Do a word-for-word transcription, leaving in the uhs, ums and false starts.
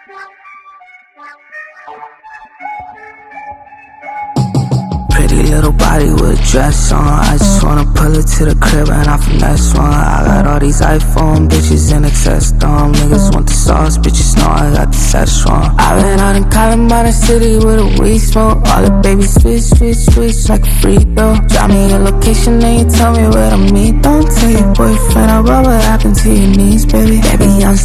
Pretty little body with a dress on. I just wanna pull it to the crib and I finesse one. I got all these iPhone bitches in excess, dumb niggas want the sauce, bitches know I got the Szechuan. I been out in Columbine City with a weed smoke. All the babies switch, switch, switch like a free throw. Drop me your location and you tell me where to meet. Don't tell your boyfriend about what happened to your knees, baby. Baby, I'm